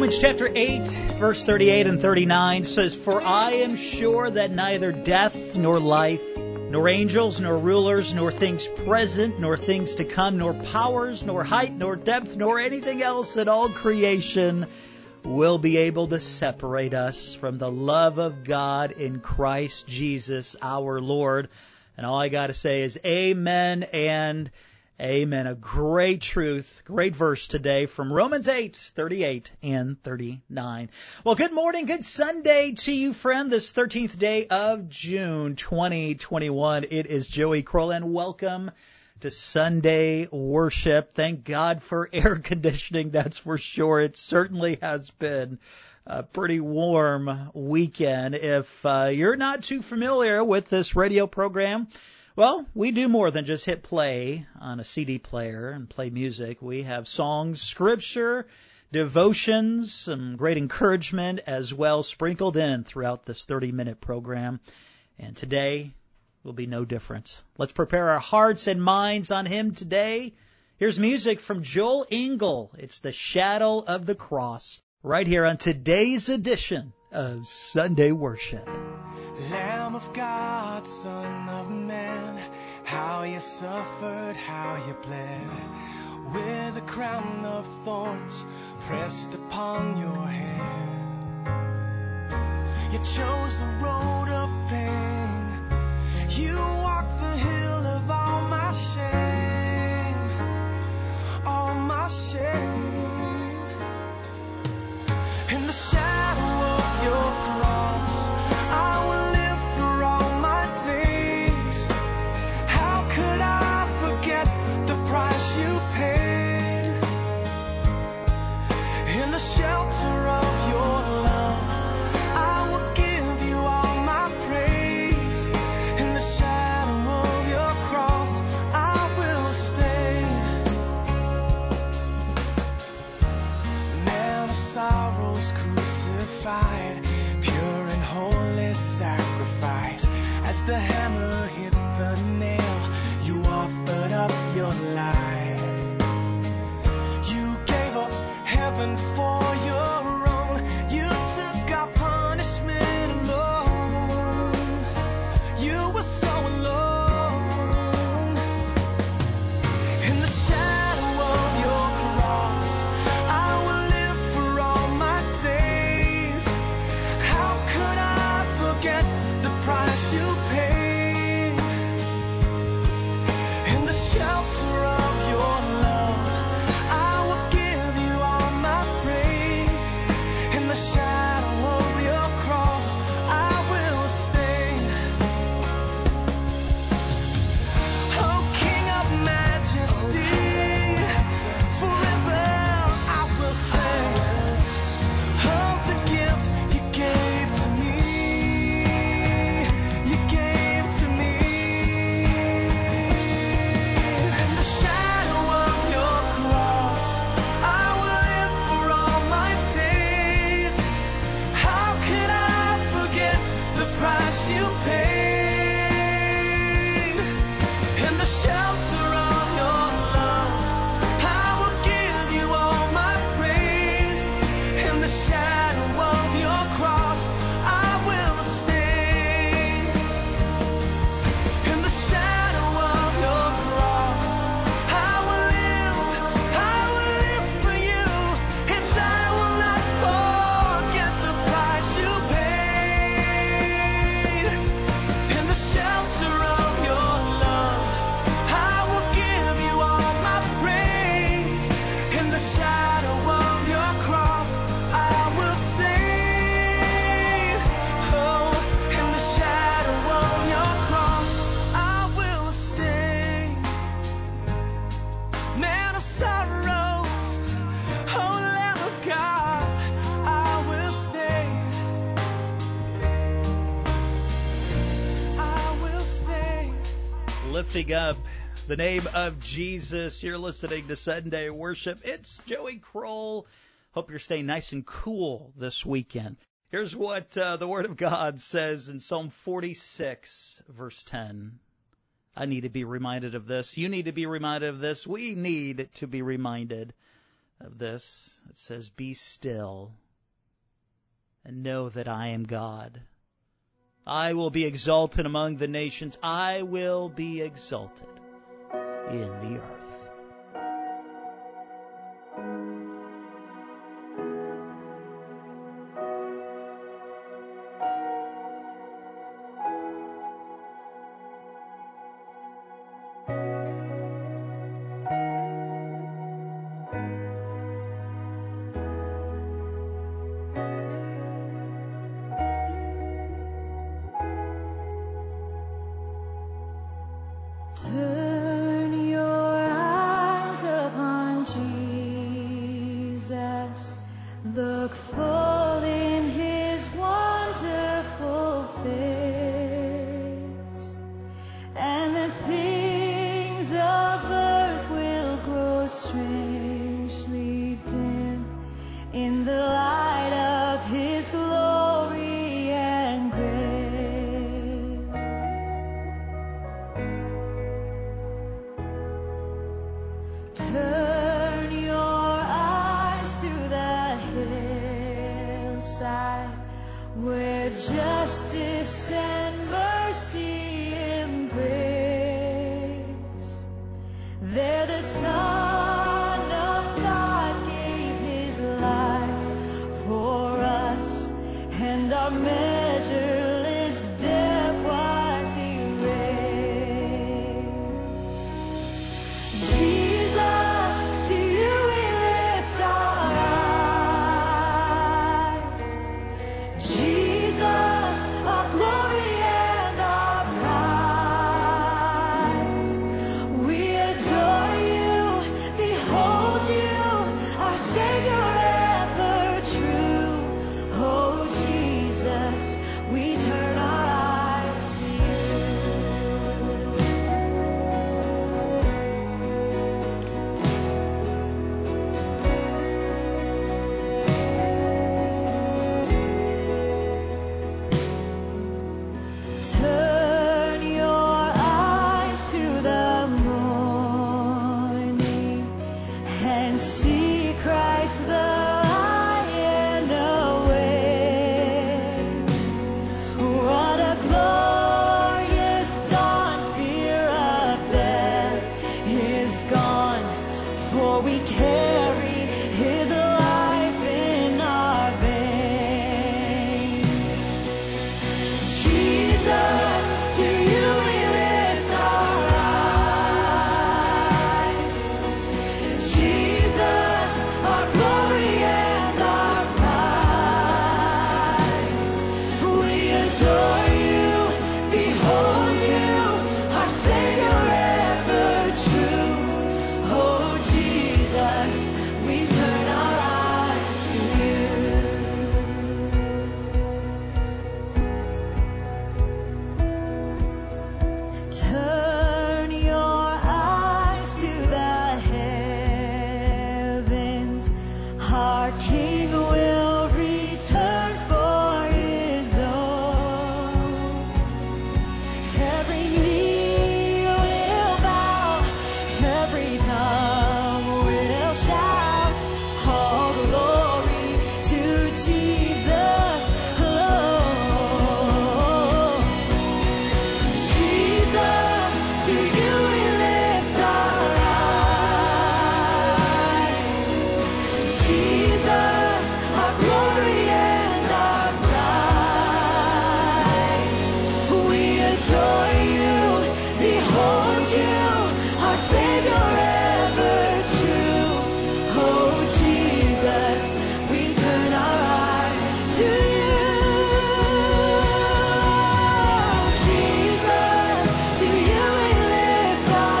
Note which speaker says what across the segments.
Speaker 1: Romans chapter 8, verse 38 and 39 says, "For I am sure that neither death nor life, nor angels, nor rulers, nor things present, nor things to come, nor powers, nor height, nor depth, nor anything else in all creation will be able to separate us from the love of God in Christ Jesus our Lord." And all I got to say is amen and amen. A great truth, great verse today from Romans 8, 38 and 39. Well, good morning, good Sunday to you, friend. This 13th day of June, 2021. It is Joey Kroll, and welcome to Sunday worship. Thank God for air conditioning, that's for sure. It certainly has been a pretty warm weekend. If you're not too familiar with this radio program, well, we do more than just hit play on a CD player and play music. We have songs, scripture, devotions, some great encouragement as well sprinkled in throughout this 30-minute program. And today will be no different. Let's prepare our hearts and minds on Him today. Here's music from Joel Engel. It's The Shadow of the Cross, right here on today's edition of Sunday Worship.
Speaker 2: Lamb of God, Son of Man, how you suffered, how you bled, with a crown of thorns pressed upon your head. You chose the road of pain, you walked the hill of all my shame, all my shame. In the shadow of your cross, I will live for all my days. How could I forget the price you paid? In the shelter of your love, I will give you all my praise. In the shadow of your cross, I will stay. Man of sorrows crucified, pure and holy sacrifice. As the hammer hit the nail, you offered up your life. You gave up heaven for your own. You took our punishment alone. You were so alone. In the shadow of your cross, I will live for all my days. How could I forget the price you paid? In the shelter of your love, I will give you all my praise. In the shadow of your cross, I will stay. Oh, King of majesty, forever I will sing of the gift you gave to me. You gave to me. In the shadow of your cross, I will live for all my days. How could I forget the price you paid? In the shelter of your love, I will give you all my praise. In the shadow of your cross, I will stay. In the shadow of your cross, I will live for you, and I will not forget the price you paid. In the shelter of your love, I will give you all my praise. In the shadow of your cross, I will stay. Oh, in the shadow of your cross, I will stay. Man of sorrows, oh Lamb of God, I will stay. I will stay.
Speaker 1: Lifting up the name of Jesus. You're listening to Sunday Worship. It's Joey Kroll. Hope you're staying nice and cool this weekend. Here's what the Word of God says in Psalm 46, verse 10. I need to be reminded of this. You need to be reminded of this. We need to be reminded of this. It says, "Be still and know that I am God. I will be exalted among the nations. I will be exalted in the earth."
Speaker 3: Turn your eyes upon Jesus. Look full in his wonderful face, and the things of earth will grow strangely dim in the light of his glory and grace. Turn your eyes to the hillside where justice and mercy embrace. There the Son of God gave his life for us, and our measureless debt was erased. Jesus, to you we lift our eyes. Jesus, our glory and our prize. We adore you, behold you, our Savior ever true. Oh Jesus, we turn our eyes to you. Turn your eyes to the morning and see Christ the Lion awake. What a glorious dawn! Fear of death is gone, for we carry his life in our veins. Jesus, to you we lift our eyes. Jesus, our glory and our prize. We adore you, behold you, our Savior ever true. Oh Jesus, we turn our eyes to you. Turn your eyes to the heavens. Our King will return for his own. Every knee will bow, every tongue will shout, all glory to Jesus alone. Jesus, to you we lift our eyes. Jesus, our glory and our prize. We adore you, behold you, our Savior ever true. Oh Jesus, we turn our eyes to you. Jesus, to you we lift our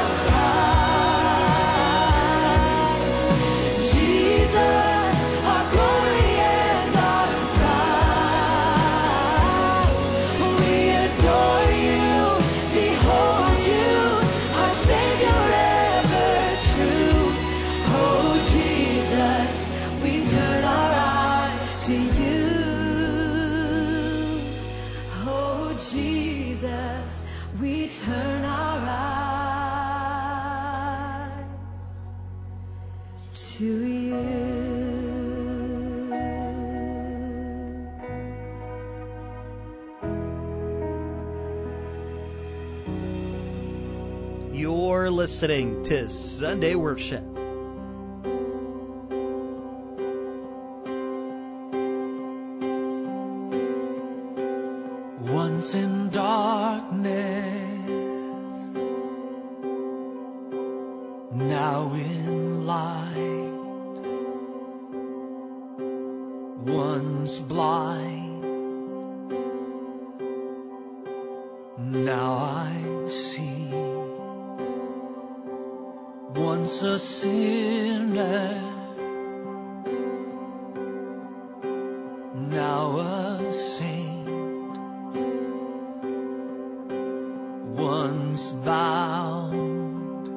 Speaker 3: eyes. Jesus, our glory and our prize. We adore you, behold you, our Savior ever true. Oh Jesus, we turn our eyes to you. Oh Jesus, we turn our eyes to you.
Speaker 1: You're listening to Sunday Worship.
Speaker 2: Once in darkness, now in light. Once blind, now I see. Once a sinner, now a saint. Once bound,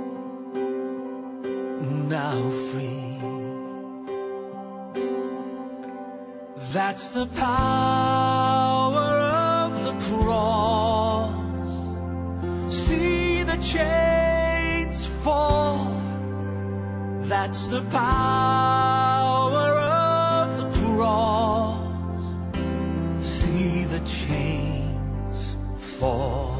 Speaker 2: now free. That's the power of the cross. See the chains fall. That's the power of the cross. See the chains fall.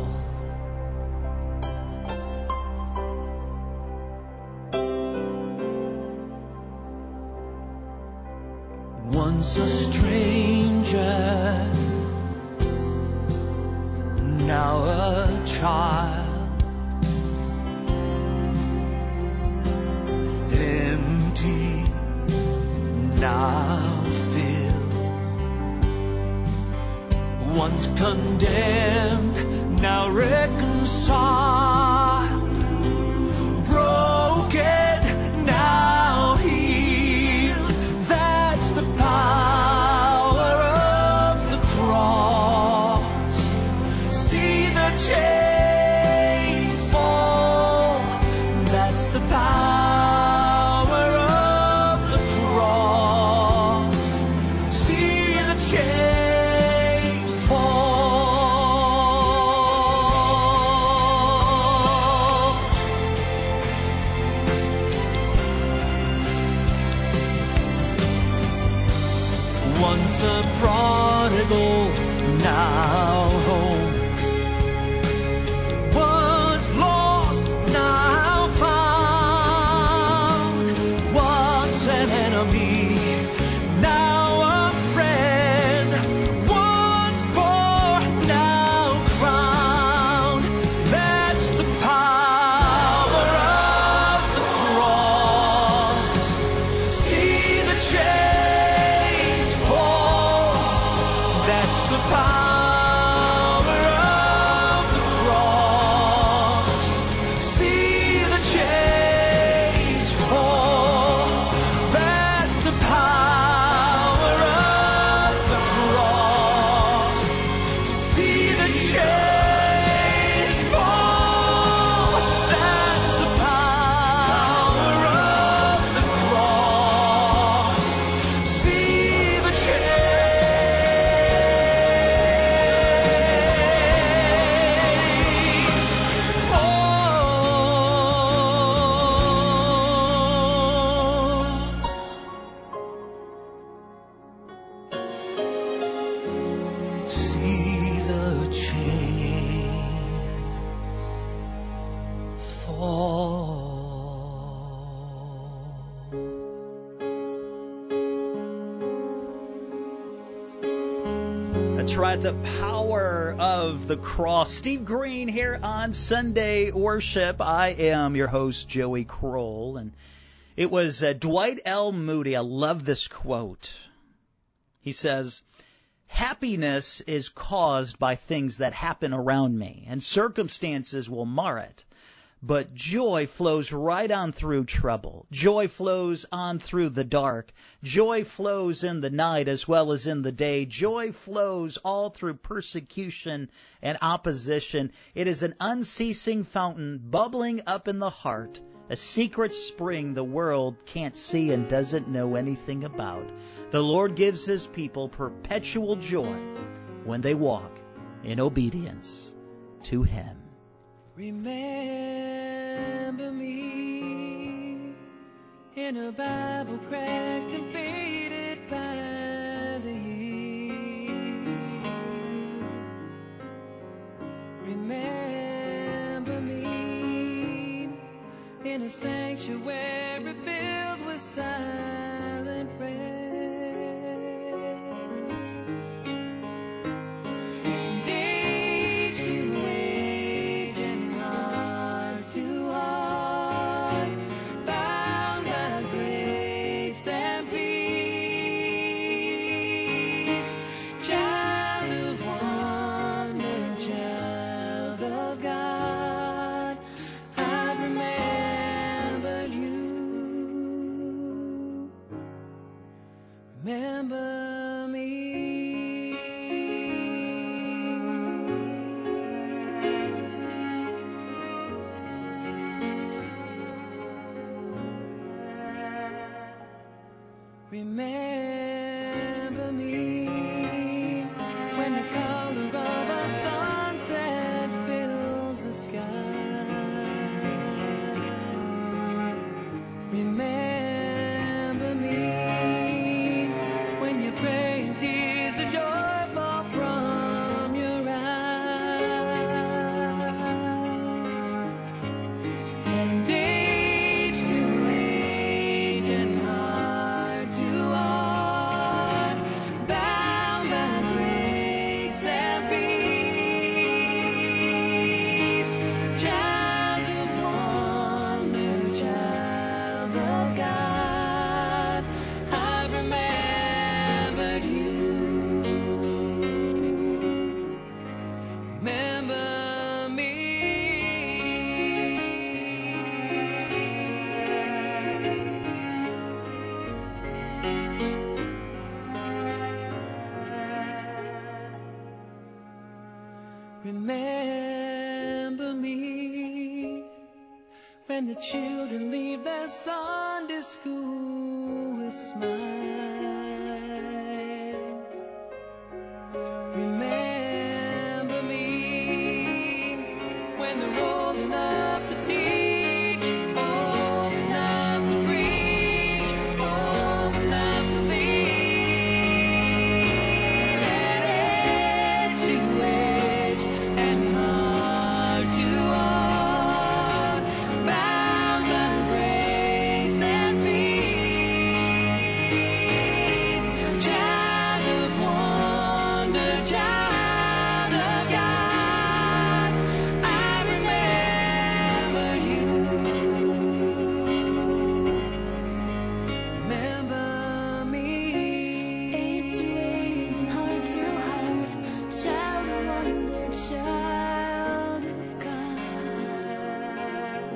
Speaker 2: Once a stranger, now a child. Empty, now filled. Once condemned, now reconciled. Broken, now healed. That's the power of the cross. See the chains fall. That's the power of the cross. See the chains fall. Once a prodigal, now home. Was lost, now found. Once an enemy, now a friend. Once poor, now crowned. That's the power of the cross. See the chains fall. That's the power of the cross. See the chains fall. That's the power of the cross. See the chains fall. That's the power of the cross. See the chains fall. See the chains fall.
Speaker 1: That's right, the power of the cross. Steve Green here on Sunday Worship. I am your host, Joey Kroll, and it was Dwight L. Moody. I love this quote. He says, "Happiness is caused by things that happen around me, and circumstances will mar it. But joy flows right on through trouble. Joy flows on through the dark. Joy flows in the night as well as in the day. Joy flows all through persecution and opposition. It is an unceasing fountain bubbling up in the heart, a secret spring the world can't see and doesn't know anything about. The Lord gives His people perpetual joy when they walk in obedience to Him."
Speaker 3: Remember me in a Bible cracked and faded by the years. Remember me a sanctuary filled with silent rain. And age to age and heart to heart, bound by grace and peace. Child of wonder, child of God, I've remembered you. Remember me. Remember me when the color of a sunset fills the sky. Remember me when you pray and tears of joy fall from your eyes. And age to age and heart to heart, bound by grace and peace. Child of wonder, child of God, I've remembered you. Remember me. Remember me when the children leave their Sunday school with smiles. Remember me when they're old enough to teach, old enough to preach, old enough to leave. And age to age and heart to heart, bound by grace and peace. Child of wonder, child of God, I remember you. Remember me.
Speaker 4: Age to age and heart to heart, child of wonder, child of God.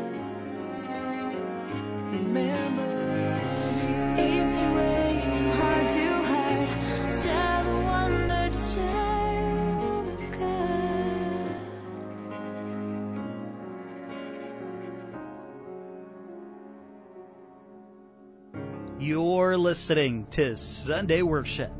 Speaker 3: Remember me.
Speaker 4: Age to age and heart to heart, child of wonder, child of God.
Speaker 1: You're listening to Sunday Worship.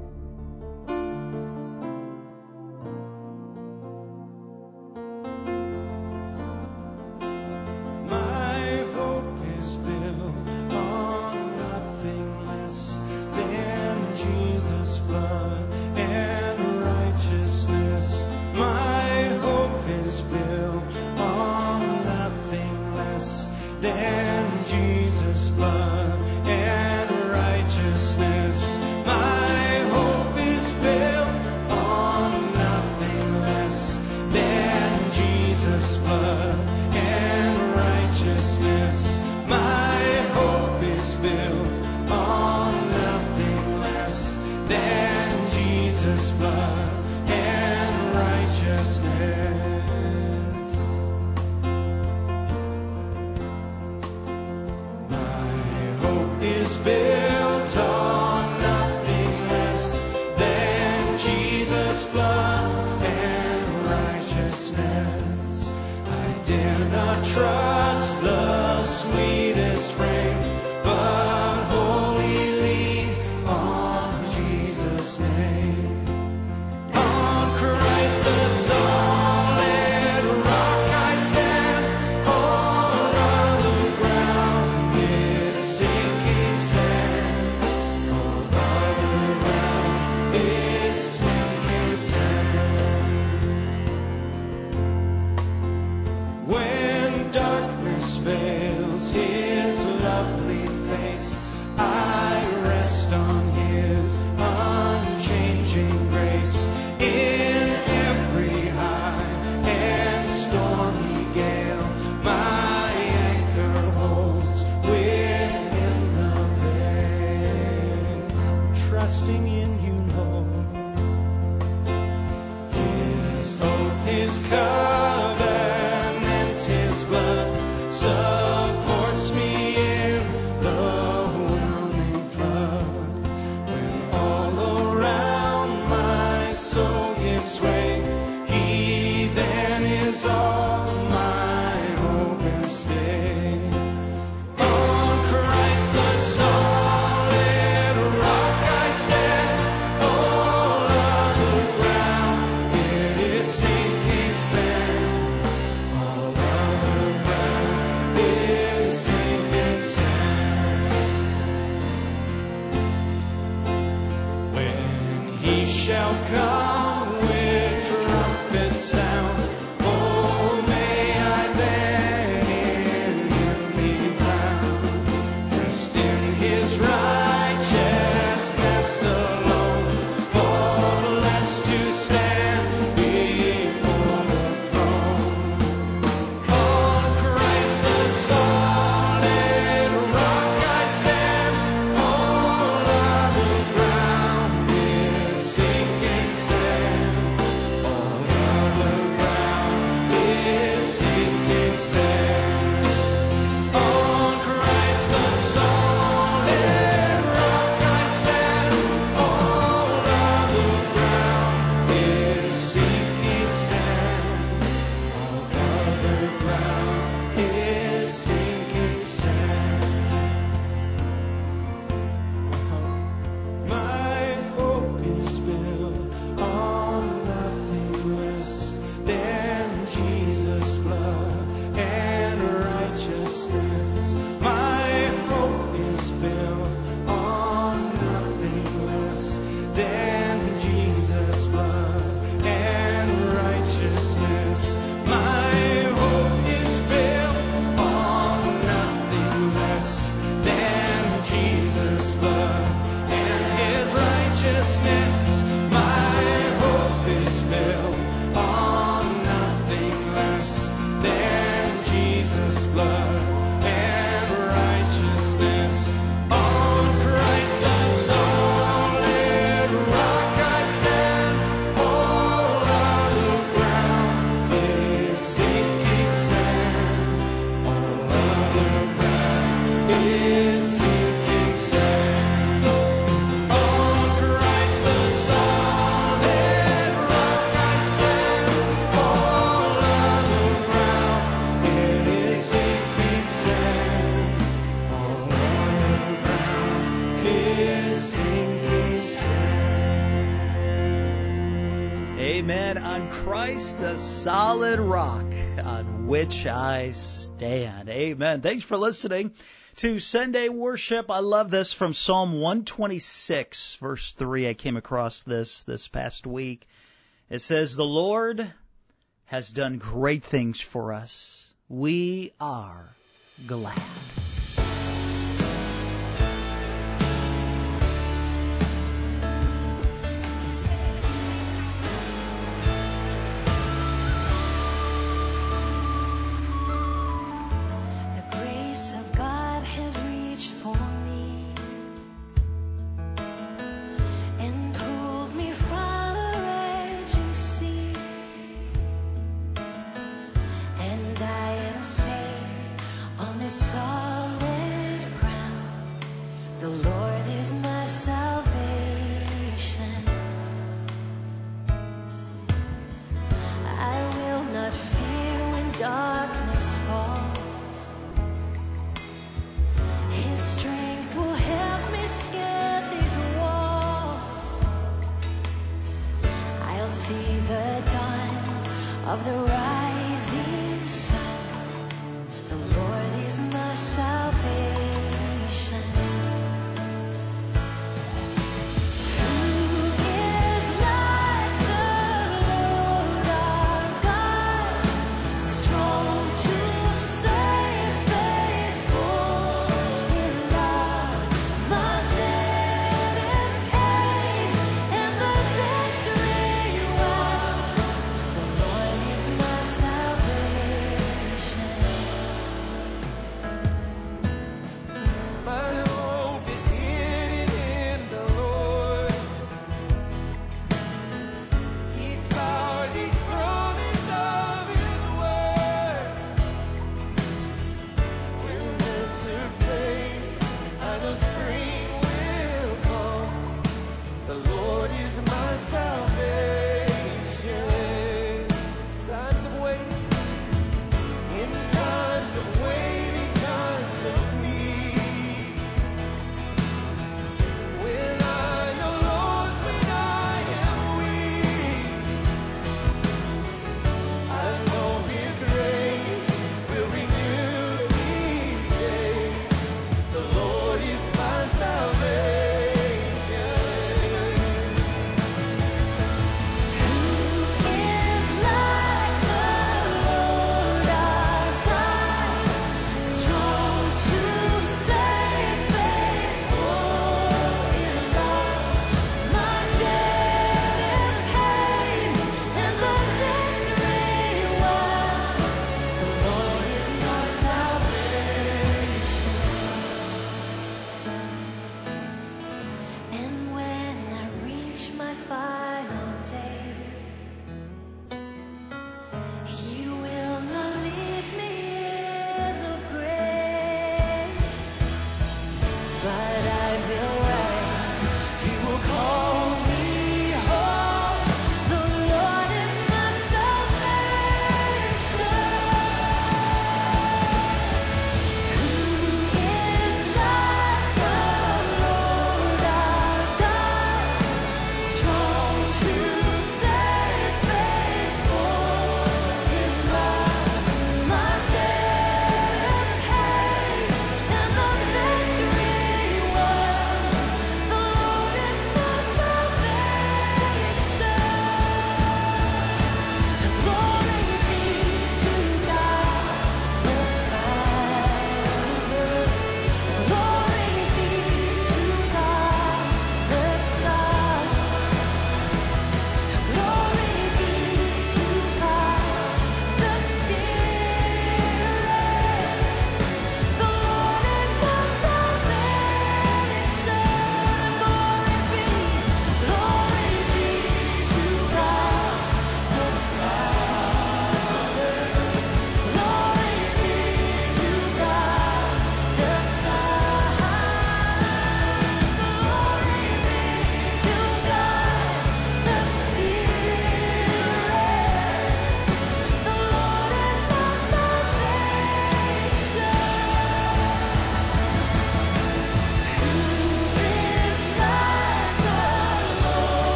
Speaker 2: My hope is built on nothing less than Jesus' blood and righteousness. My hope is built on nothing less than Jesus' blood and righteousness. My hope is built on nothing less than Jesus' blood and righteousness. My hope is built on nothing less than Jesus' blood and righteousness. My hope is built on nothing less than Jesus' blood and righteousness. I dare not trust the sweetest frame, but wholly lean on Jesus' name. On Christ the solid rock I stand, all other ground is sinking sand. All other ground is sinking sand. When darkness fails reveals his lovely face. I rest on his unchanging grace. In every high and stormy gale, my anchor holds within the veil. Trusting in you, Lord. His oath, his covenant, his blood supports me in the whelming flood. When all around my soul gives way, he then is all my hope and stay. On Christ the solid rock I stand. All other ground, it is sinking sand. All other ground is sinking sand. When he shall come with trumpet sound, oh, may I then in him be found, dressed in his righteousness alone, for blessed to stand before the throne. On Christ the solid rock I stand. All other ground is sinking sand. All other ground is sinking sand. On Christ the solid rock I stand. All other ground is sinking sand. All other ground is sinking sand. My hope is built on nothing less than Jesus' blood and righteousness. My hope is built on nothing less than Jesus' blood and righteousness. My hope is built on nothing less than Jesus' blood and his righteousness. My hope is built on nothing less than Jesus' blood and righteousness. On Christ the solid rock I stand. All other ground is sinking sand. All other ground is sinking sand. On Christ the solid rock I stand. All other ground it is sinking sand. All other ground is sinking sand.
Speaker 1: Amen. On Christ, the solid rock on which I stand. Amen. Thanks for listening to Sunday Worship. I love this from Psalm 126, verse 3. I came across this past week. It says, "The Lord has done great things for us. We are glad."
Speaker 4: The grace of God has reached for me and pulled me from a raging sea, and I am safe on this solid ground. The Lord is my salvation. I will not fear when darkness falls. His strength will help me scale these walls. I'll see the dawn of the rising sun. The Lord is my salvation. Who is like the Lord our God, strong to save, faithful Jesus.